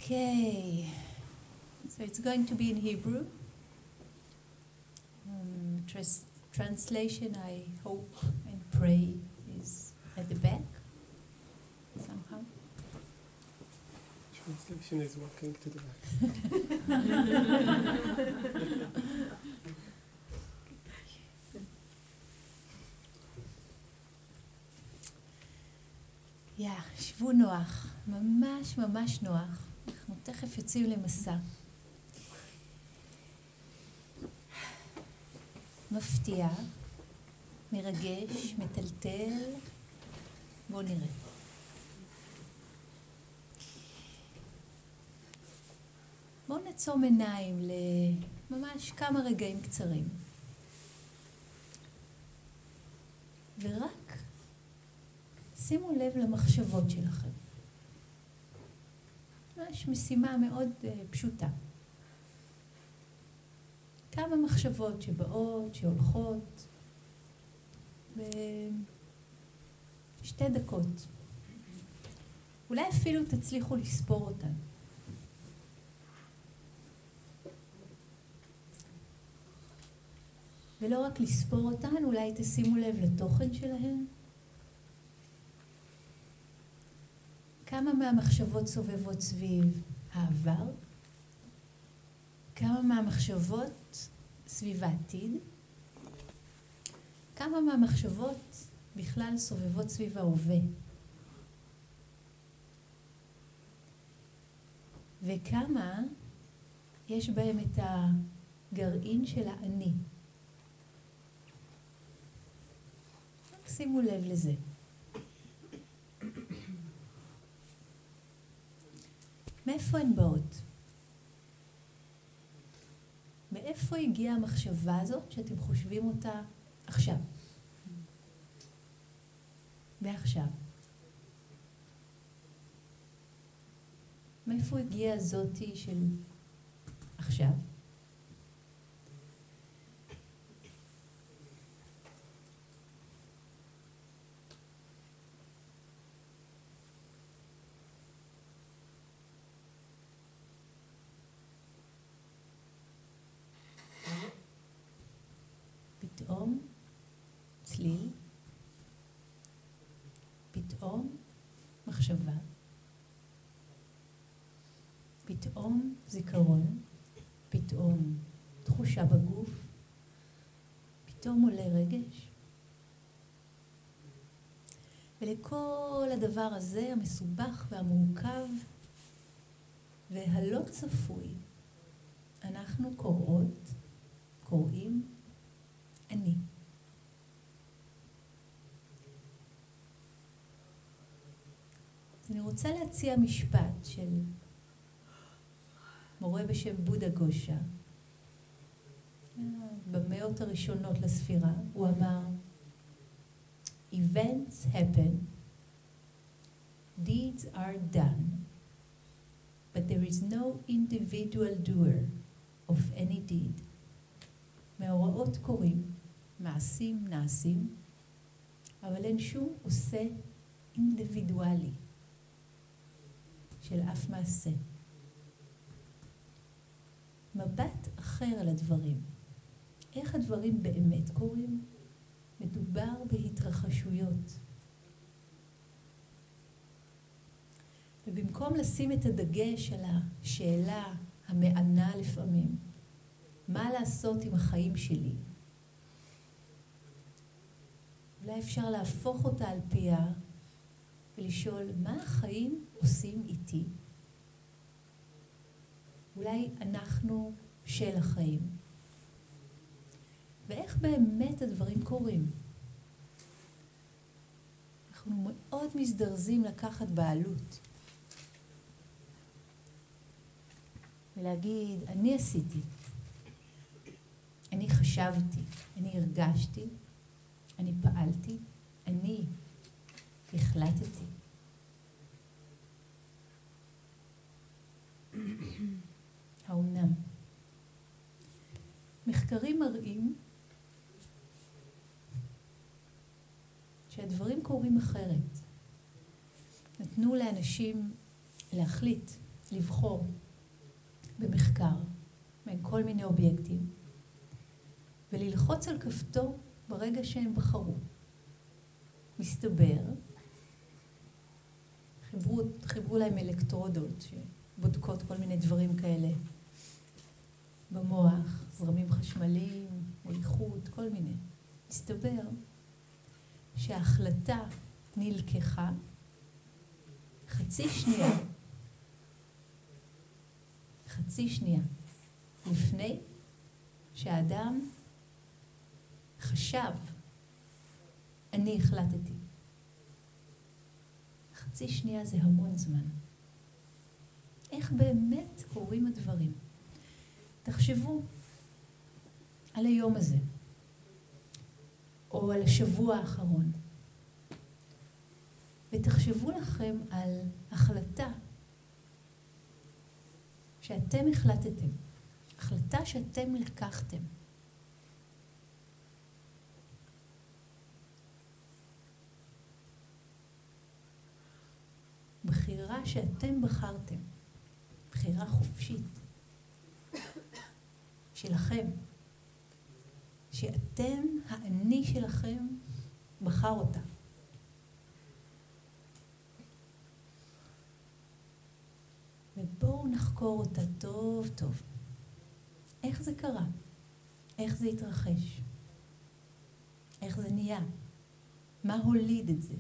Okay, so it's going to be in Hebrew. Translation, I hope and pray, is at the back somehow. Translation is walking to the back. שבו נוח, ממש ממש נוח. אנחנו תכף יוצאים למסע. מפתיע, מרגש, מטלטל. בואו נראה. בואו נעצום עיניים לממש כמה רגעים קצרים. ורק שימו לב למחשבות שלכם. ממש משימה מאוד פשוטה. כמה מחשבות שבאות, שהולכות, בשתי דקות. אולי אפילו תצליחו לספור אותן. ולא רק לספור אותן, אולי תשימו לב לתוכן שלהן. כמה מהמחשבות סובבות סביב העבר? כמה מהמחשבות סביב העתיד? כמה מהמחשבות בכלל סובבות סביב ההווה? וכמה יש בהם את הגרעין של האני? שימו לב לזה. מאיפה הן באות? מאיפה הגיעה המחשבה הזאת שאתם חושבים אותה עכשיו? ועכשיו. מאיפה הגיעה הזאתי של עכשיו? פתאום צליל, פתאום מחשבה, פתאום זיכרון, פתאום תחושה בגוף, פתאום עולה רגש. ולכל הדבר הזה המסובך והמורכב והלא צפוי, אנחנו קוראים אני. אז אני רוצה להציע משפט של מורה בשם בודה גושה. במאות הראשונות לספירה הוא אמר, Events happen, deeds are done, but there is no individual doer of any deed. מאורעות קורים, מעשים נעשים, אבל אין שום עושה אינדיבידואלי של אף מעשה. מבט אחר על הדברים. איך הדברים באמת קורים? מדובר בהתרחשויות. ובמקום לשים את הדגש על השאלה המענה לפעמים, מה לעשות עם החיים שלי? אולי אפשר להפוך אותה על פיה ולשאול, מה החיים עושים איתי? אולי אנחנו של החיים. ואיך באמת הדברים קורים? אנחנו מאוד מזדרזים לקחת בעלות. ולהגיד, אני עשיתי. אני חשבתי, אני הרגשתי, אני פעלתי, אני החלטתי. האומנם? מחקרים מראים שהדברים קורים אחרת. נתנו לאנשים להחליט לבחור במחקר בין כל מיני אובייקטים, וללחוץ על כפתור ברגע שהם בחרו. מסתבר, חיברו להם אלקטרודות שבודקות כל מיני דברים כאלה במוח, זרמים חשמליים, מוליכות, כל מיני. מסתבר שההחלטה נלקחה חצי שנייה לפני שהאדם חשב, אני החלטתי. חצי שנייה זה המון זמן. איך באמת קורים הדברים? תחשבו על היום הזה, או על השבוע האחרון, ותחשבו לכם על החלטה שאתם החלטתם, החלטה שאתם לקחתם. בחירה שאתם בחרתם, בחירה חופשית שלכם, שאתם, האני שלכם, בחר אותה. ובואו נחקור אותה טוב טוב. איך זה קרה? איך זה התרחש? איך זה נהיה? מה הוליד את זה?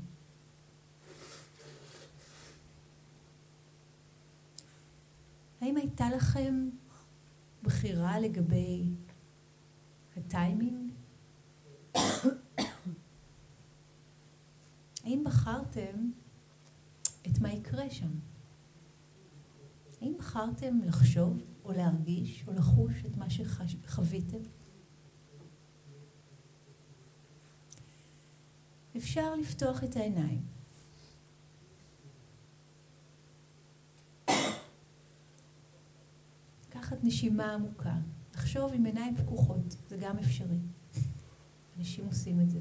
האם הייתה לכם בחירה לגבי הטיימינג? האם בחרתם את מה יקרה שם? האם בחרתם לחשוב או להרגיש או לחוש את מה שחוויתם? אפשר לפתוח את העיניים. לקחת נשימה עמוקה. לחשוב עם עיניים פקוחות, זה גם אפשרי. אנשים עושים את זה.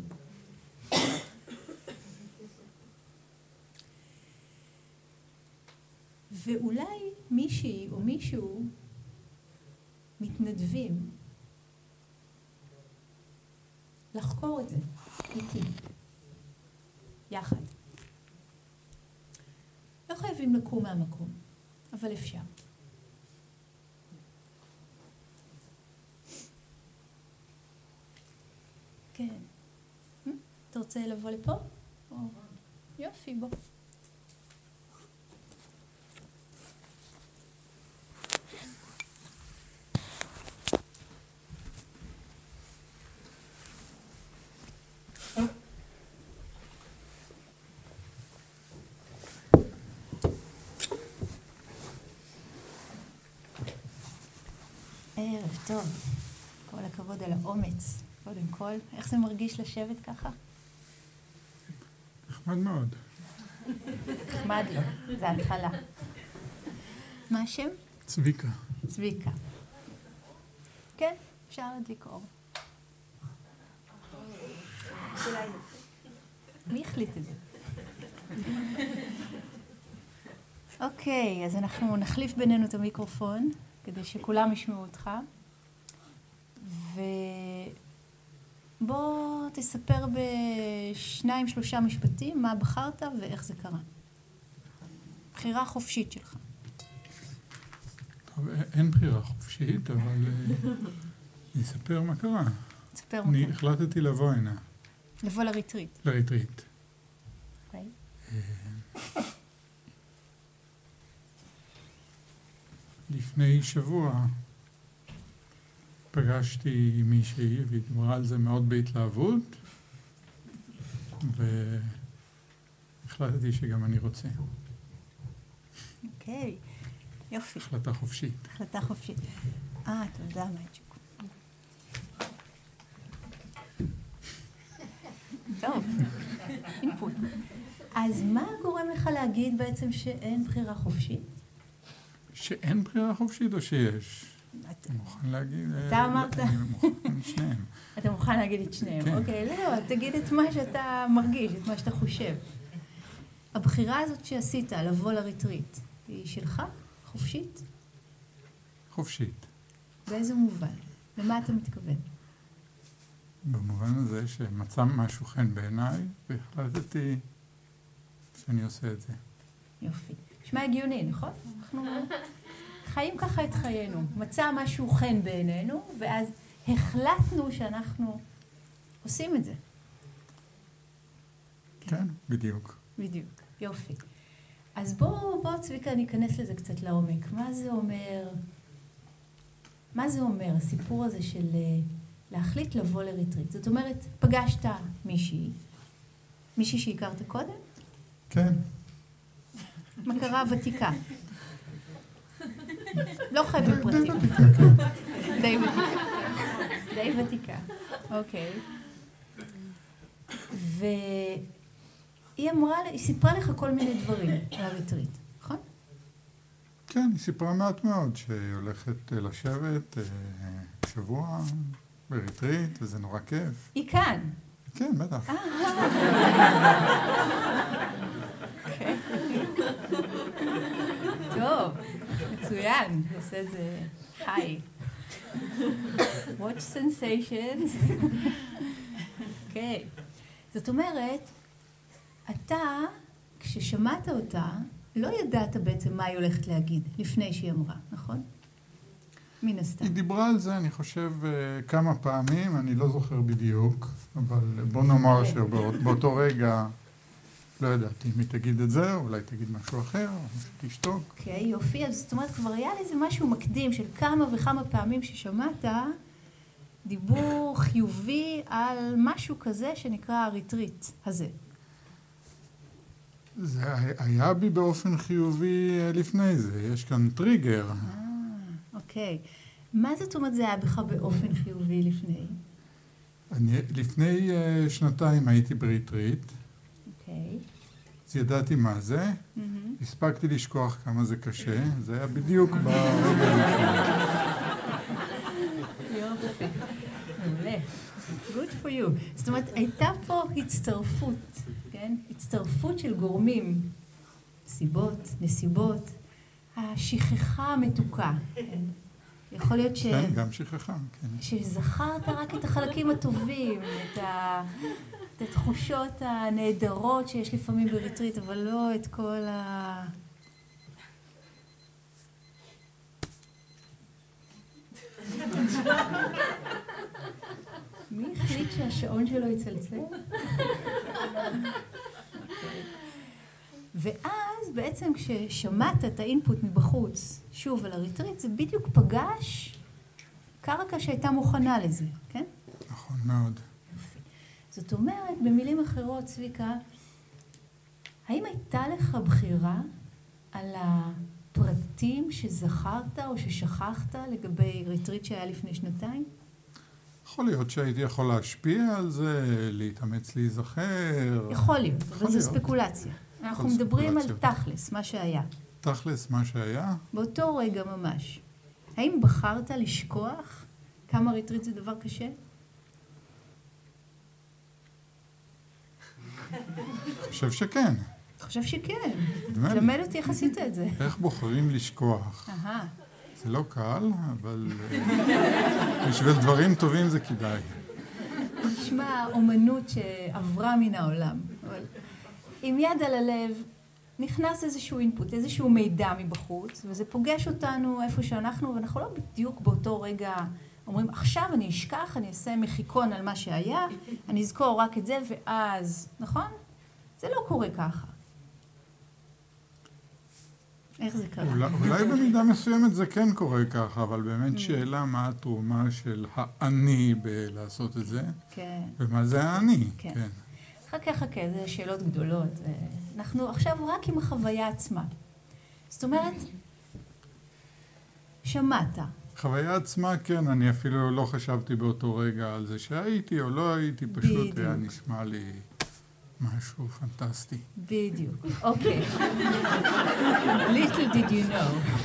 ואולי מישהי או מישהו מתנדבים לחקור את זה איתי, יחד. לא חייבים לקום מהמקום, אבל אפשר. כן. אתה רוצה לבוא לפה? יופי, בוא. ערב טוב. כל הכבוד על האומץ. קודם כל, איך זה מרגיש לשבת ככה? נחמד מאוד. נחמד לו, זה התחלה. מה השם? צביקה. צביקה. כן, אפשר להדליק אור. מי החליט את זה? אוקיי, אז אנחנו נחליף בינינו את המיקרופון, כדי שכולם ישמעו אותך. בוא תספר ב2-3 משפטים מה בחרת ואיך זה קרה. בחירה חופשית שלך. טוב, אין בחירה חופשית, אבל נספר מה קרה. תספר מה אני קרה. החלטתי לבוא הנה. לבוא לריטריט. לריטריט. אוקיי. לפני שבוע פגשתי מישהי והיא דיברה על זה מאוד בהתלהבות, והחלטתי שגם אני רוצה. אוקיי, יופי. החלטה חופשית. החלטה חופשית. תודה, מייצ'וק. טוב, אינפוט. אז מה גורם לך להגיד בעצם שאין בחירה חופשית? שאין בחירה חופשית או שיש? אתה מוכן להגיד? אתה אמרת. אני מוכן שניהם. אתה מוכן להגיד את שניהם. כן. אוקיי, לא, תגיד את מה שאתה מרגיש, את מה שאתה חושב. הבחירה הזאת שעשית, לבוא לריטריט, היא שלך? חופשית? חופשית. באיזה מובן? למה אתה מתכוון? במובן הזה שמצא משהו חן בעיניי, והחלטתי שאני עושה את זה. יופי. נשמע הגיוני, נכון? אנחנו חיים ככה את חיינו. מצא משהו חן בעינינו, ואז החלטנו שאנחנו עושים את זה. כן, בדיוק. בדיוק. יופי. אז בוא צביקה, ניכנס לזה קצת לעומק. מה זה אומר? מה זה אומר, הסיפור הזה של להחליט לבוא לריטריט? זאת אומרת, פגשת מישהי שהכרת קודם? כן. מכרה ותיקה. לא חייבת פרטים. די ותיקה. די ותיקה. אוקיי. והיא סיפרה לך כל מיני דברים על הריטריט, נכון? כן, היא סיפרה מעט מאוד שהיא הולכת לשבת שבוע בריטריט, וזה נורא כיף. היא כאן. כן, בטח. טוב, מצוין. עושה את זה היי. Watch sensations. אוקיי. זאת אומרת, אתה, כששמעת אותה, לא ידעת בעצם מה היא הולכת להגיד לפני שהיא אמרה, נכון? מן הסתם. היא דיברה על זה, אני חושב, כמה פעמים, אני לא זוכר בדיוק, אבל בוא נאמר שבאותו רגע לא ידעתי אם היא תגיד את זה, אולי תגיד משהו אחר, או שתשתוק. אוקיי, יופי. אז זאת אומרת, כבר היה לזה משהו מקדים של כמה וכמה פעמים ששמעת דיבור חיובי על משהו כזה שנקרא הריטריט הזה. זה היה בי באופן חיובי לפני זה, יש כאן טריגר. אוקיי. מה זאת אומרת זה היה בך באופן חיובי לפני? לפני 2 הייתי בריטריט. אוקיי. אז ידעתי מה זה, הספקתי לשכוח כמה זה קשה, זה היה בדיוק ברגע הנכון. יופי. מעולה. Good for you. זאת אומרת, הייתה פה הצטרפות, כן? הצטרפות של גורמים, סיבות, נסיבות, השכחה המתוקה. יכול להיות כן, גם שכחה, כן. שזכרת רק את החלקים הטובים, את התחושות הנהדרות שיש לפעמים בריטריט, אבל לא את כל מי החליט שהשעון שלו יצלצל? ואז בעצם כששמעת את האינפוט מבחוץ, שוב על הריטריט, זה בדיוק פגש קרקע שהייתה מוכנה לזה, כן? נכון מאוד. זאת אומרת, במילים אחרות, צביקה, האם הייתה לך בחירה על הפרטים שזכרת או ששכחת לגבי ריטריט שהיה לפני 2? יכול להיות שהייתי יכול להשפיע על זה, להתאמץ להיזכר. יכול להיות, אבל זו ספקולציה. אנחנו מדברים על תכלס, מה שהיה. תכלס, מה שהיה? באותו רגע ממש. האם בחרת לשכוח כמה ריטריט זה דבר קשה? אני חושב שכן. אתה חושב שכן. נדמה לי. למד אותי איך עשית את זה. איך בוחרים לשכוח? זה לא קל, אבל בשביל דברים טובים זה כדאי. נשמע אומנות שעברה מן העולם. אבל עם יד על הלב נכנס איזשהו אינפוט, איזשהו מידע מבחוץ, וזה פוגש אותנו איפה שאנחנו, ואנחנו לא בדיוק באותו רגע אומרים, עכשיו אני אשכח, אני אעשה מחיקון על מה שהיה, אני אזכור רק את זה, ואז, נכון? זה לא קורה ככה. איך זה קרה? אולי במידה מסוימת זה כן קורה ככה, אבל באמת שאלה מה התרומה של האני בלעשות את זה, כן. ומה זה האני, כן. חכה, זה שאלות גדולות. אנחנו עכשיו רק עם החוויה עצמה. זאת אומרת, שמעת. חוויה עצמה, כן, אני אפילו לא חשבתי באותו רגע על זה שהייתי או לא הייתי, פשוט היה נשמע לי משהו פנטסטי. בדיוק, אוקיי. Little did you know.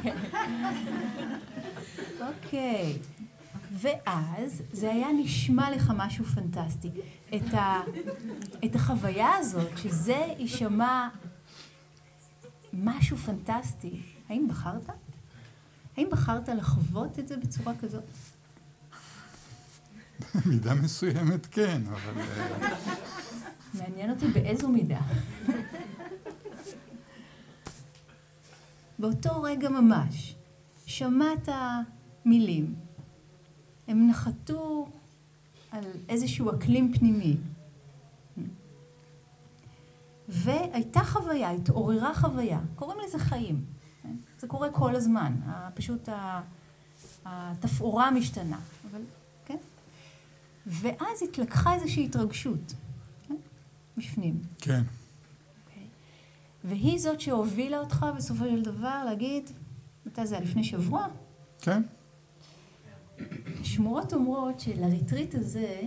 אוקיי. ואז זה היה נשמע לך משהו פנטסטי. את החוויה הזאת, שזה יישמע משהו פנטסטי. האם בחרת? האם בחרת לחוות את זה בצורה כזאת? במידה מסוימת כן, אבל... מעניין אותי באיזו מידה. באותו רגע ממש, שמעת מילים. הם נחתו על איזשהו אקלים פנימי. והייתה חוויה, התעוררה חוויה. קוראים לזה חיים. זה קורה כל הזמן. פשוט התפאורה משתנה. אבל, כן? ואז התלקחה איזושהי התרגשות. בפנים. כן. והיא זאת שהובילה אותך בסופו של דבר להגיד, מתי זה היה לפני שבוע? כן. שמועות אומרות שלריטריט הזה,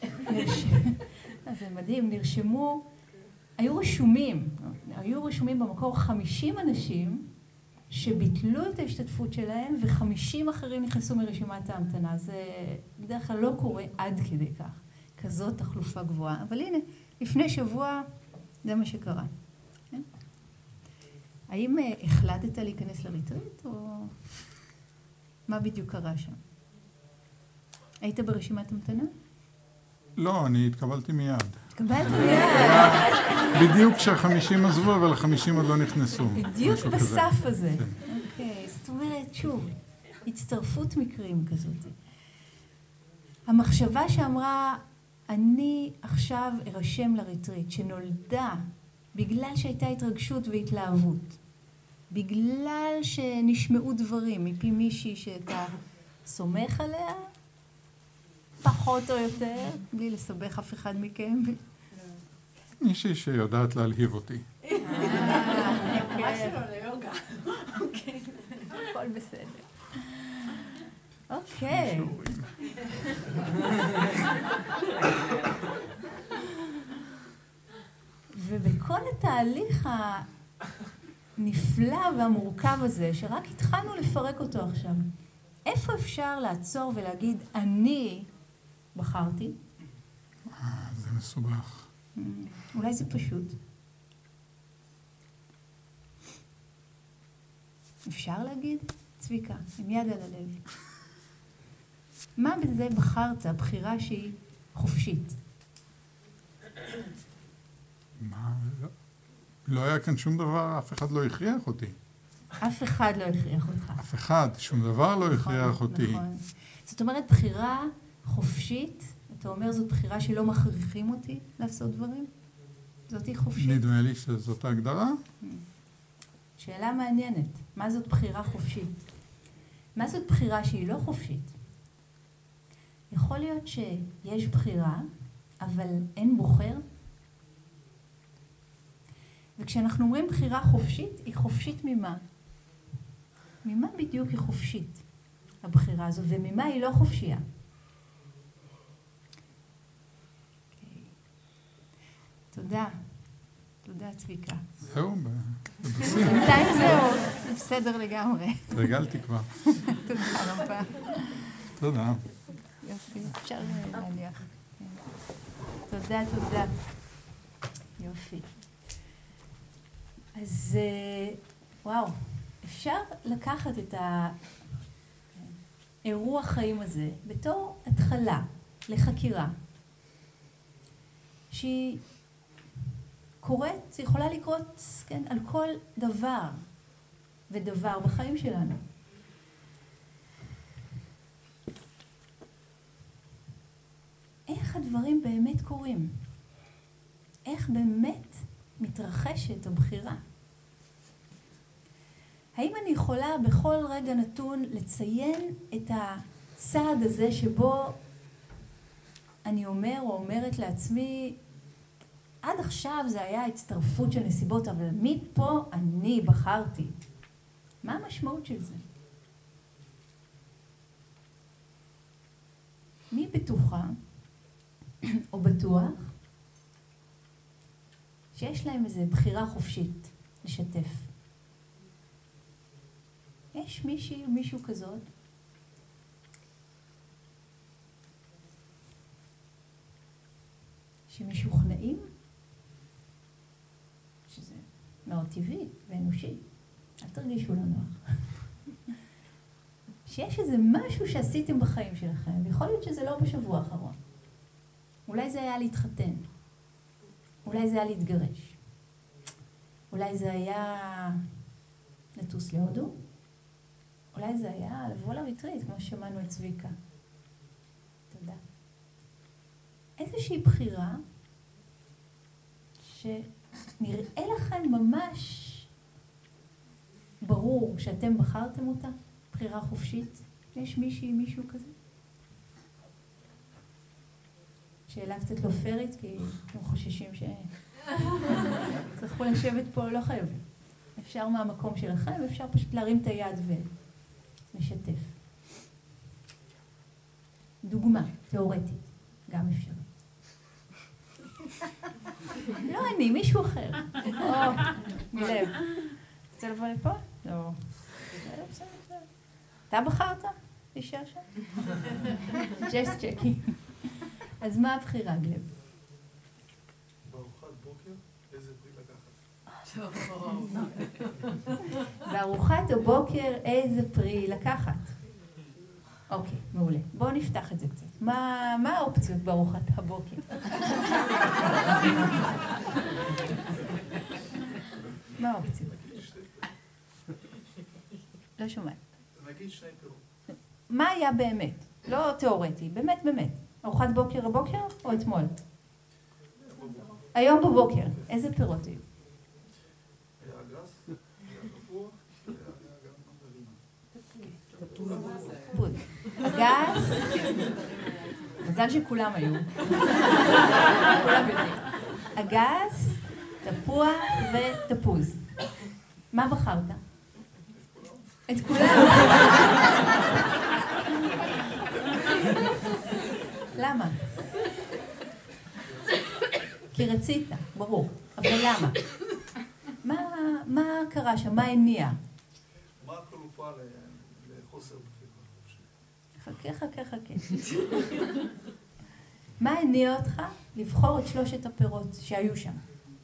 זה מדהים, היו רשומים במקור 50 אנשים שביטלו את ההשתתפות שלהם, ו50 אחרים נכנסו מרשימת ההמתנה. זה בדרך כלל לא קורה עד כדי כך, כזאת תחלופה גבוהה. אבל הנה, לפני שבוע זה מה שקרה. כן? האם החלטת להיכנס לריטריט, או מה בדיוק קרה שם? היית ברשימת המתנה? לא, אני התקבלתי מיד. התקבלת מיד. בדיוק כש50 עזבו, אבל 50 עוד לא נכנסו. בדיוק בסף הזה. אוקיי, זאת אומרת, שוב, הצטרפות מקרים כזאת. המחשבה שאמרה, אני עכשיו ארשם לריטריט, שנולדה בגלל שהייתה התרגשות והתלהבות, בגלל שנשמעו דברים מפי מישהי שאתה סומך עליה, פחות או יותר, בלי לסבך אף אחד מכם. מישהי שיודעת להלהיב אותי. מה שלא ליוגה. אוקיי. הכל בסדר. אוקיי. ובכל התהליך הנפלא והמורכב הזה, שרק התחלנו לפרק אותו עכשיו, איפה אפשר לעצור ולהגיד, אני בחרתי? זה מסובך. אולי זה פשוט. אפשר להגיד? צביקה, עם יד על הלב. מה בזה בחרת, בחירה שהיא חופשית? מה? לא היה כאן שום דבר, אף אחד לא הכריח אותי. אף אחד לא הכריח אותך. אף אחד, שום דבר לא הכריח אותי. נכון. זאת אומרת, בחירה חופשית, אתה אומר זאת בחירה שלא מכריחים אותי לעשות דברים? זאת היא חופשית? נדמה לי שזאת ההגדרה. שאלה מעניינת. מה זאת בחירה חופשית? מה זאת בחירה שהיא לא חופשית? יכול להיות שיש בחירה, אבל אין בוחר. וכשאנחנו אומרים בחירה חופשית, היא חופשית ממה? ממה בדיוק היא חופשית, הבחירה הזו, וממה היא לא חופשייה? תודה. תודה, צביקה. זהו, בינתיים זהו, בסדר לגמרי. רגלתי כבר. תודה רבה. תודה. יופי, אפשר להניח. תודה, תודה. יופי. אז וואו, אפשר לקחת את האירוע חיים הזה בתור התחלה לחקירה שהיא קורית, יכולה לקרות, כן, על כל דבר ודבר בחיים שלנו. איך הדברים באמת קורים? איך באמת מתרחשת הבחירה? האם אני יכולה בכל רגע נתון לציין את הצעד הזה שבו אני אומר או אומרת לעצמי, עד עכשיו זה היה הצטרפות של נסיבות, אבל מפה אני בחרתי. מה המשמעות של זה? מי בטוחה או בטוח שיש להם איזו בחירה חופשית לשתף? יש מישהי או מישהו כזאת? שמשוכנעים שזה מאוד טבעי ואנושי. אל תרגישו לא נוח. שיש איזה משהו שעשיתם בחיים שלכם, ויכול להיות שזה לא בשבוע האחרון. אולי זה היה להתחתן. אולי זה היה להתגרש. אולי זה היה לטוס להודו. אולי זה היה לבוא לריטריט, כמו ששמענו את צביקה. תודה. איזושהי בחירה שנראה לכם ממש ברור שאתם בחרתם אותה, בחירה חופשית. יש מישהו כזה? שאלה קצת לא פרית, כי אתם חוששים צריכו לשבת פה, לא חייבים. אפשר מהמקום שלכם, אפשר פשוט להרים את היד ולשתף. דוגמה, תיאורטית, גם אפשר. לא אני, מישהו אחר. גלב. רוצה לבוא לפה? לא. אתה בחרת? תישאר שם? ג'סט צ'קי. אז מה הבחירה, גלב? בארוחת בוקר, איזה פרי לקחת? בארוחת הבוקר, איזה פרי לקחת? אוקיי, מעולה. בואו נפתח את זה קצת. מה האופציות בארוחת הבוקר? מה האופציות? לא שומעת. נגיד 2 פירות. מה היה באמת? לא תיאורטי, באמת. ארוחת בוקר הבוקר או אתמול? היום בבוקר. איזה פירות היו? היה אגס, היה תפוח, היה גם מנדרינה. אגס. מזל שכולם היו. כולם יודעים. אגס, תפוח ותפוז. מה בחרת? את כולם. למה? כי רצית, ברור. אבל למה? מה קרה שם? מה הניע? מה החלופה לחוסר בחירה חופשית? חכה. מה הניע אותך לבחור את 3 הפירות שהיו שם?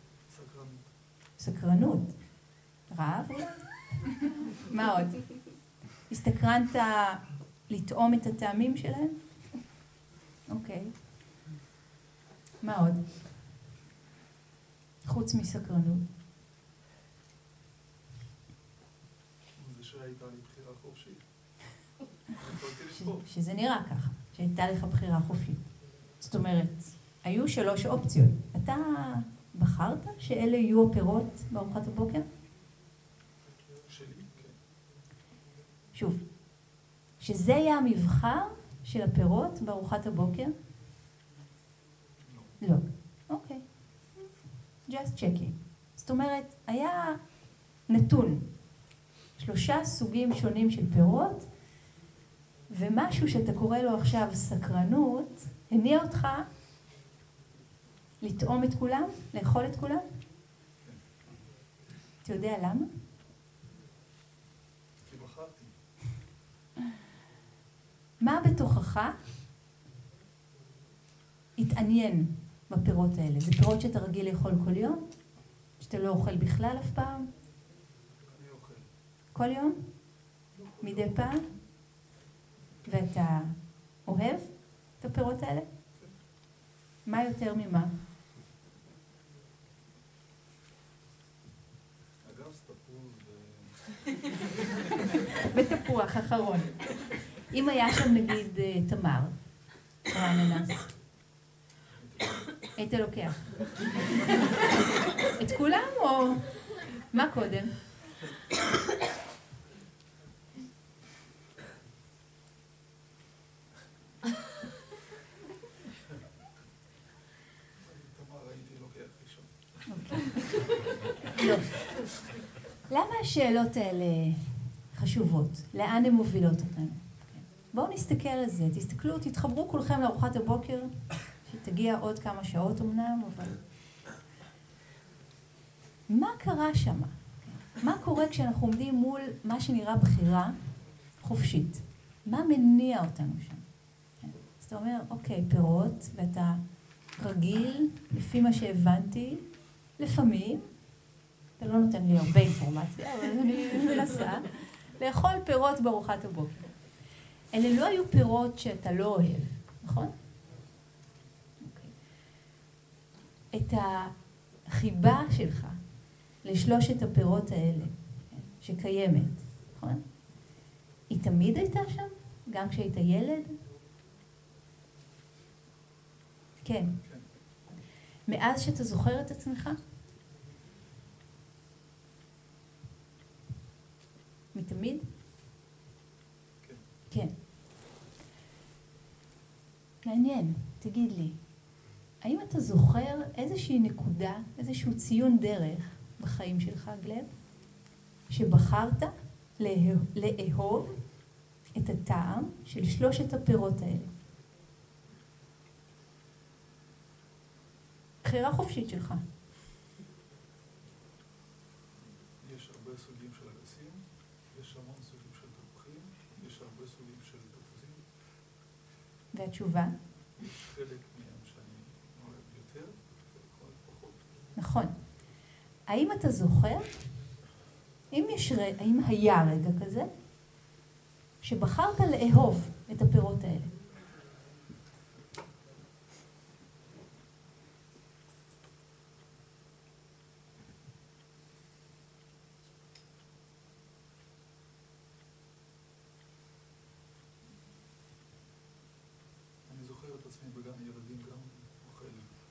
סקרנות. רעב אולי? מה עוד? הסתקרנת לטעום את הטעמים שלהם? אוקיי. מה עוד? חוץ מסקרנות. זה שהייתה לי בחירה חופשית. שזה נראה ככה, שהייתה לך בחירה חופשית. זאת אומרת, היו 3 אופציות. אתה בחרת שאלה יהיו הפירות בארוחת הבוקר? שלי, כן. שוב, שזה היה המבחר של הפירות בארוחת הבוקר? לא. אוקיי. Just checking. זאת אומרת, היה נתון. 3 סוגים שונים של פירות, ומשהו שאתה קורא לו עכשיו סקרנות, הניע אותך לטעום את כולם? לאכול את כולם? אתה יודע למה? כי בחרתי. מה בתוכך התעניין בפירות האלה? זה פירות שאתה רגיל לאכול כל יום? שאתה לא אוכל בכלל אף פעם? אני אוכל. כל יום? מדי פעם? ואתה אוהב את הפירות האלה? מה יותר ממה? אגס, תפוז בתפוח אחרון. אם היה שם נגיד תמר, או אננס, היית לוקח. את כולם או מה קודם? תמר הייתי לוקח ראשון. לא. למה השאלות האלה חשובות? לאן הן מובילות אותנו? בואו נסתכל על זה, תסתכלו, תתחברו כולכם לארוחת הבוקר, שתגיע עוד כמה שעות אמנם, אבל... מה קרה שם? מה קורה כשאנחנו עומדים מול מה שנראה בחירה חופשית? מה מניע אותנו שם? אז אתה אומר, אוקיי, פירות, ואתה רגיל, לפי מה שהבנתי, לפעמים, זה לא נותן לי הרבה אינפורמציה, אבל אני מנסה. לאכול פירות בארוחת הבוקר. אלה לא היו פירות שאתה לא אוהב, נכון? את החיבה שלך לשלושת הפירות האלה, שקיימת, נכון? היא תמיד הייתה שם? גם כשהיית ילד? כן. מאז שאתה זוכר את עצמך? מתמיד? כן. מעניין, תגיד לי, האם אתה זוכר איזושהי נקודה, איזשהו ציון דרך בחיים שלך, גלב, שבחרת לאהוב את הטעם של שלושת הפירות האלה? בחירה חופשית שלך. יש הרבה סוגים של אגסים, יש המון סוגים של תפוחים, יש הרבה סוגים של תפוזים. והתשובה? יש חלק מהם שאני אוהב יותר, וחלק פחות. נכון. האם אתה זוכר, האם היה רגע כזה, שבחרת לאהוב את הפירות האלה? אני זוכר את עצמי בגן ילדים גם אוכל.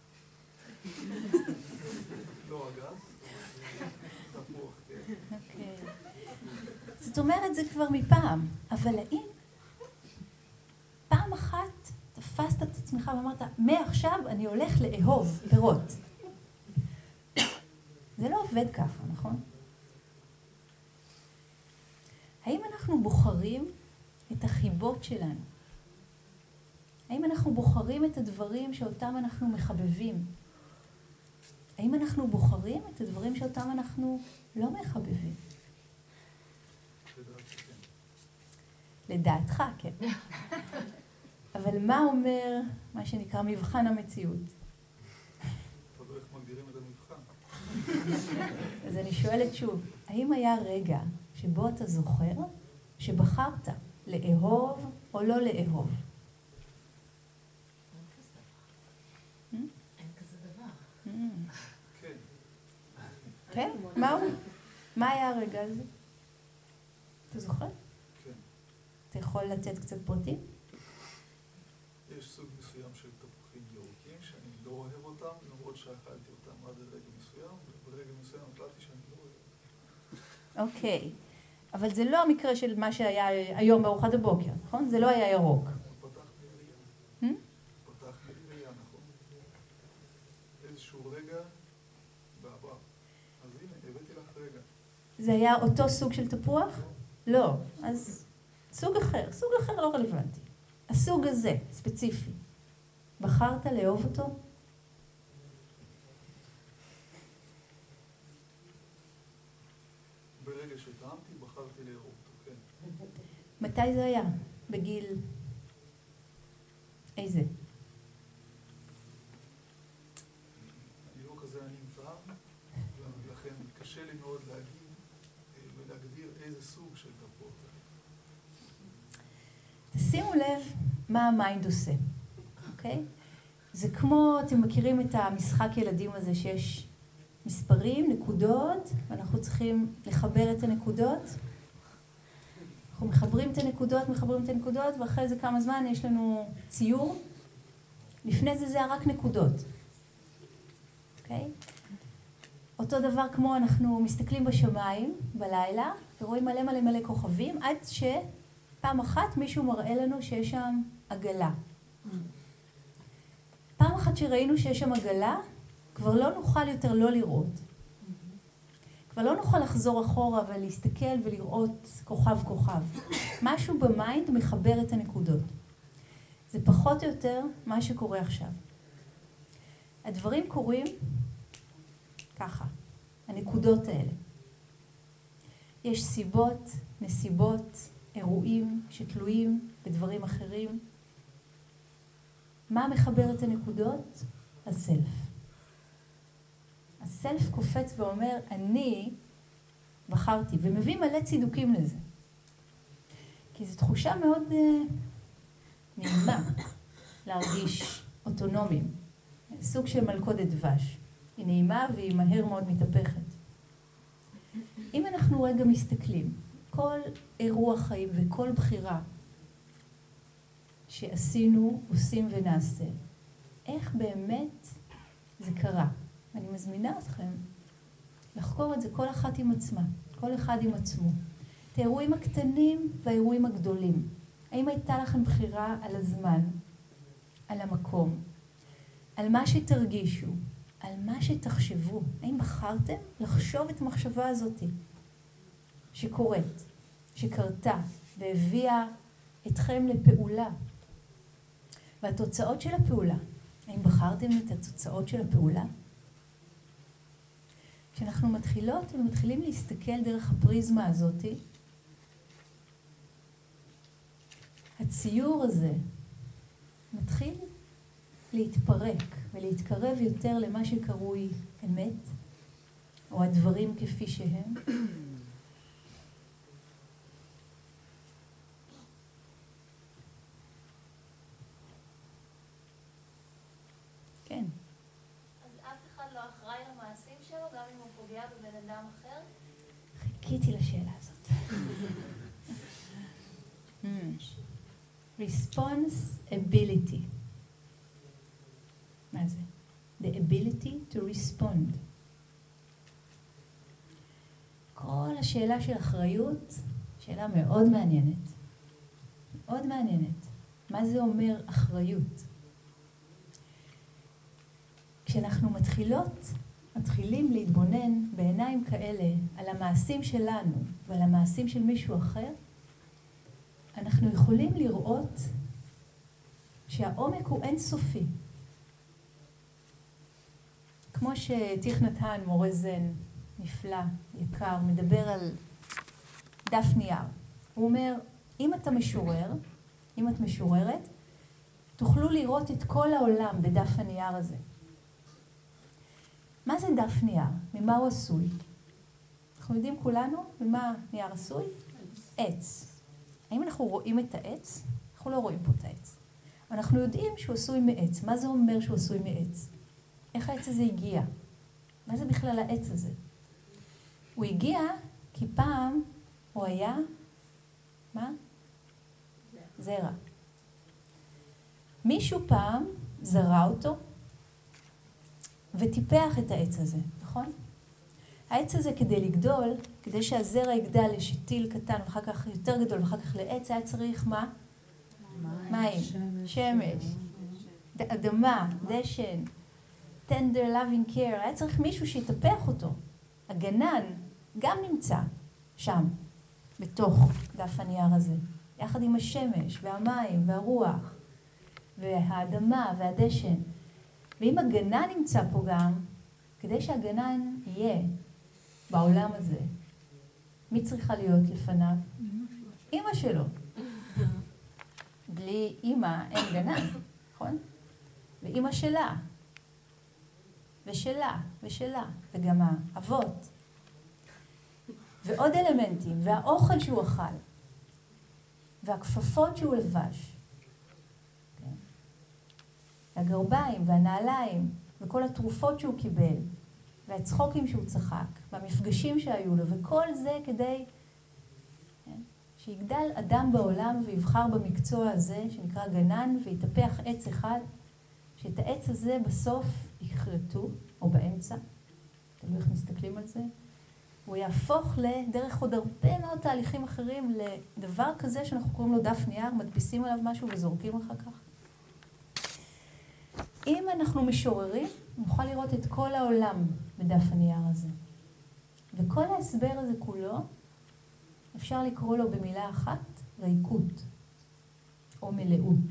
לא אגס, תפוח, כן. אוקיי. זאת אומרת, זה כבר מפעם, אבל האם פעם אחת תפסת את עצמך ואמרת, מעכשיו אני הולך לאהוב פירות? זה לא עובד ככה, נכון? האם אנחנו בוחרים את החיבות שלנו? האם אנחנו בוחרים את הדברים שאותם אנחנו מחבבים? האם אנחנו בוחרים את הדברים שאותם אנחנו לא מחבבים? לדעתך, כן. אבל מה אומר, מה שנקרא, מבחן המציאות? אבל איך מגדירים את המבחן? אז אני שואלת שוב, האם היה רגע שבו אתה זוכר שבחרת לאהוב או לא לאהוב? אין כזה דבר. כן. כן? מהו? מה היה הרגע הזה? אתה זוכר? כן. אתה יכול לתת קצת פרטים? יש סוג מסוים של תפוחים ירוקים שאני לא אוהב אותם, למרות שאכלתי אותם עד לרגע מסוים, וברגע מסוים החלטתי שאני לא אוהב. אוקיי. אבל זה לא המקרה של מה שהיה היום בארוחת הבוקר, נכון? זה לא היה ירוק. הוא פתח מראייה. פתח מראייה, נכון. איזשהו רגע בעבר. אז הנה, הבאתי לך רגע. זה היה אותו סוג של תפוח? לא. אז סוג אחר לא רלוונטי. הסוג הזה, ספציפי. בחרת לאהוב אותו? ברגע שטעמתי, בחרתי לאהוב אותו, כן. מתי זה היה? בגיל איזה? אני לא כזה עני פעם, ולכן קשה לי מאוד להגיד ולהגדיר איזה סוג של תפוח. תשימו לב מה המיינד עושה, אוקיי? זה כמו, אתם מכירים את המשחק ילדים הזה שיש מספרים, נקודות, ואנחנו צריכים לחבר את הנקודות. אנחנו מחברים את הנקודות, ואחרי זה כמה זמן יש לנו ציור. לפני זה היה רק נקודות, אוקיי? אותו דבר כמו אנחנו מסתכלים בשמיים בלילה, ורואים מלא כוכבים, עד שפעם אחת מישהו מראה לנו שיש שם עגלה. פעם אחת שראינו שיש שם עגלה, כבר לא נוכל יותר לא לראות. כבר לא נוכל לחזור אחורה ולהסתכל ולראות כוכב. משהו במיינד מחבר את הנקודות. זה פחות או יותר מה שקורה עכשיו. הדברים קורים ככה, הנקודות האלה. יש סיבות, נסיבות, אירועים שתלויים בדברים אחרים. מה מחבר את הנקודות? הסלף. הסלף קופץ ואומר, אני בחרתי, ומביא מלא צידוקים לזה. כי זו תחושה מאוד נעימה להרגיש אוטונומיים. סוג של מלכודת דבש. היא נעימה והיא מהר מאוד מתהפכת. אם אנחנו רגע מסתכלים, כל אירוע חיים וכל בחירה שעשינו, עושים ונעשה, איך באמת זה קרה? אני מזמינה אתכם לחקור את זה כל אחת עם עצמה, כל אחד עם עצמו. את האירועים הקטנים והאירועים הגדולים. האם הייתה לכם בחירה על הזמן, על המקום, על מה שתרגישו, על מה שתחשבו? האם בחרתם לחשוב את המחשבה הזאת שקורית, שקרתה והביאה אתכם לפעולה? והתוצאות של הפעולה, האם בחרתם את התוצאות של הפעולה? כשאנחנו מתחילות ומתחילים להסתכל דרך הפריזמה הזאת, הציור הזה מתחיל להתפרק ולהתקרב יותר למה שקרוי אמת, או הדברים כפי שהם. כן. אז אף אחד לא אחראי למעשים שלו, גם אם הוא פוגע בבן אדם אחר? חיכיתי לשאלה הזאת. Responsibility. מה זה? The ability to respond. כל השאלה של אחריות, שאלה מאוד מעניינת. מאוד מעניינת. מה זה אומר אחריות? כשאנחנו מתחילים להתבונן בעיניים כאלה על המעשים שלנו ועל המעשים של מישהו אחר, אנחנו יכולים לראות שהעומק הוא אינסופי. כמו שתיך נתן, מורה זן, נפלא, יקר, מדבר על דף נייר. הוא אומר, אם אתה משורר, אם את משוררת, תוכלו לראות את כל העולם בדף הנייר הזה. מה זה דף נייר? ממה הוא עשוי? אנחנו יודעים כולנו ממה נייר עשוי? עץ. האם אנחנו רואים את העץ? אנחנו לא רואים פה את העץ. אנחנו יודעים שהוא עשוי מעץ. מה זה אומר שהוא עשוי מעץ? איך העץ הזה הגיע? מה זה בכלל העץ הזה? הוא הגיע כי פעם הוא היה, מה? זרע. מישהו פעם זרע אותו וטיפח את העץ הזה, נכון? העץ הזה כדי לגדול, כדי שהזרע יגדל לשתיל קטן ואחר כך יותר גדול ואחר כך לעץ, היה צריך מה? מים, שמש, אדמה, דשן, tender loving care, היה צריך מישהו שיטפח אותו. הגנן גם נמצא שם, בתוך דף הנייר הזה, יחד עם השמש והמים והרוח והאדמה והדשן. ואם הגנן נמצא פה גם, כדי שהגנן יהיה בעולם הזה, מי צריכה להיות לפניו? אמא שלו. בלי אמא אין גנן, נכון? ואמא שלה, ושלה, ושלה, וגם האבות. ועוד אלמנטים, והאוכל שהוא אכל, והכפפות שהוא לבש, כן? והגרביים, והנעליים, וכל התרופות שהוא קיבל, והצחוקים שהוא צחק, והמפגשים שהיו לו, וכל זה כדי שיגדל אדם בעולם ויבחר במקצוע הזה שנקרא גנן ויטפח עץ אחד, שאת העץ הזה בסוף יכרתו, או באמצע, תלוי איך מסתכלים על זה, הוא יהפוך לדרך עוד הרבה מאוד תהליכים אחרים לדבר כזה שאנחנו קוראים לו דף נייר, מדפיסים עליו משהו וזורקים אחר כך. אם אנחנו משוררים, נוכל לראות את כל העולם בדף הנייר הזה. וכל ההסבר הזה כולו, אפשר לקרוא לו במילה אחת, ריקות, או מלאות.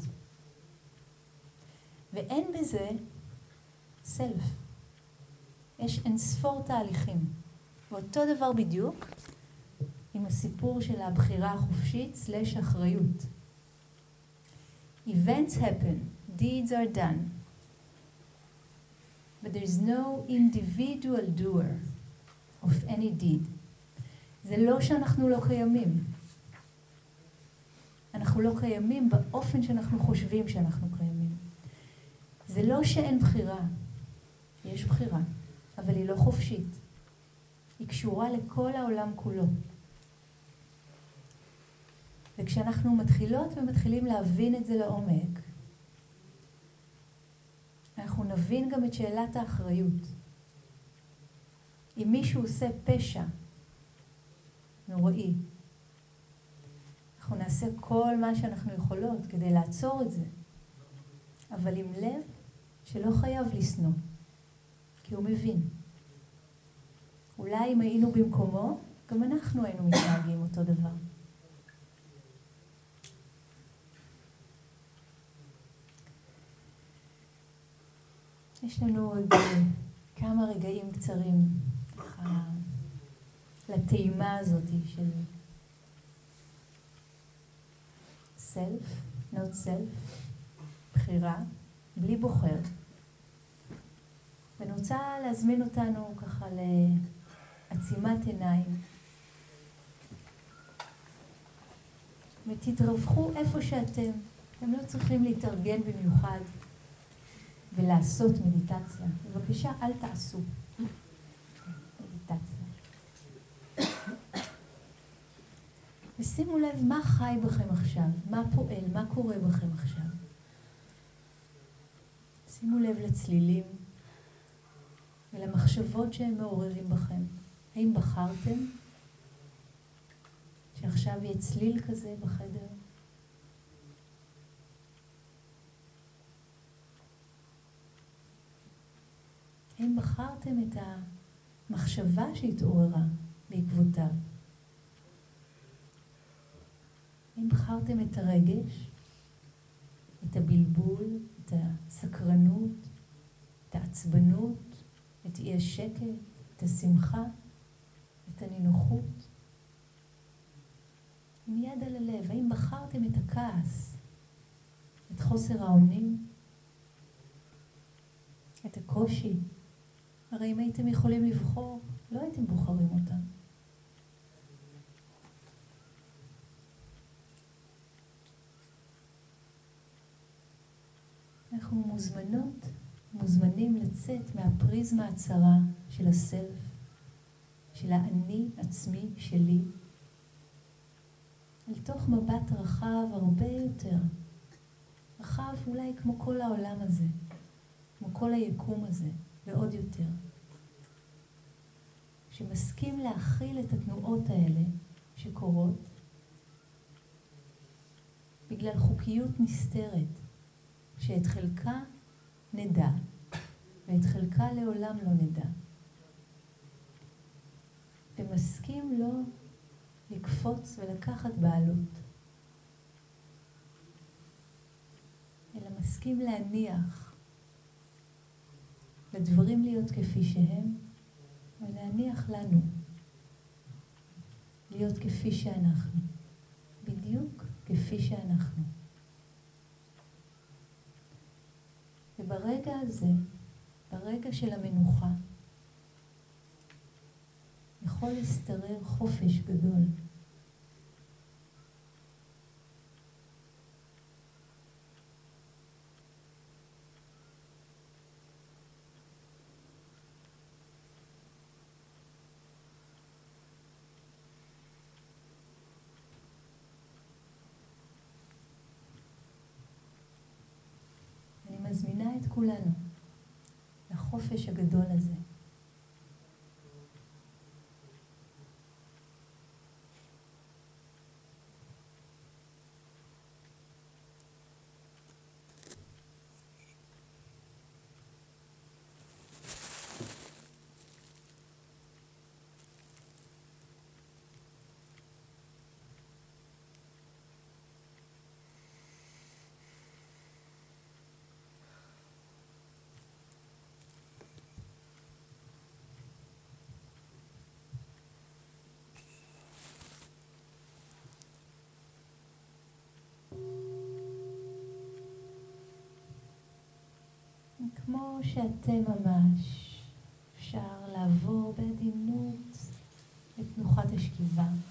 ואין בזה סלף. יש אינספור תהליכים. ואותו דבר בדיוק עם הסיפור של הבחירה החופשית / אחריות. Events happen, deeds are done. but there is no individual doer of any deed. זה לא שאנחנו לא קיימים. אנחנו לא קיימים באופן שאנחנו חושבים שאנחנו קיימים. זה לא שאין בחירה. יש בחירה, אבל היא לא חופשית. היא קשורה לכל העולם כולו. וכשאנחנו מתחילות ומתחילים להבין את זה לעומק, אנחנו נבין גם את שאלת האחריות. אם מישהו עושה פשע נוראי, אנחנו נעשה כל מה שאנחנו יכולות כדי לעצור את זה, אבל עם לב שלא חייב לשנוא, כי הוא מבין. אולי אם היינו במקומו, גם אנחנו היינו מתנהגים אותו דבר. יש לנו עוד כמה רגעים קצרים ככה לטעימה הזאת של self, not self, בחירה, בלי בוחר. ואני רוצה להזמין אותנו ככה לעצימת עיניים. ותתרווחו איפה שאתם. אתם לא צריכים להתארגן במיוחד ולעשות מדיטציה. בבקשה, אל תעשו מדיטציה. ושימו לב מה חי בכם עכשיו, מה פועל, מה קורה בכם עכשיו. שימו לב לצלילים ולמחשבות שהם מעוררים בכם. האם בחרתם שעכשיו יהיה צליל כזה בחדר? האם בחרתם את המחשבה שהתעוררה בעקבותיו? האם בחרתם את הרגש, את הבלבול, את הסקרנות, את העצבנות, את אי השקט, את השמחה, את הנינוחות? עם יד על הלב, האם בחרתם את הכעס, את חוסר האונים, את הקושי? הרי אם הייתם יכולים לבחור, לא הייתם בוחרים אותם. אנחנו מוזמנים לצאת מהפריזמה הצרה של הסלף, של האני עצמי שלי, אל תוך מבט רחב הרבה יותר. רחב אולי כמו כל העולם הזה, כמו כל היקום הזה, ועוד יותר. שמסכים להכיל את התנועות האלה שקורות בגלל חוקיות נסתרת, שאת חלקה נדע, ואת חלקה לעולם לא נדע. ומסכים לא לקפוץ ולקחת בעלות, אלא מסכים להניח לדברים להיות כפי שהם, ולהניח לנו להיות כפי שאנחנו, בדיוק כפי שאנחנו. וברגע הזה, ברגע של המנוחה, יכול להסתרר חופש גדול. אני מזמינה את כולנו לחופש הגדול הזה. כמו שאתם ממש, אפשר לעבור בעדינות לתנוחת השכיבה.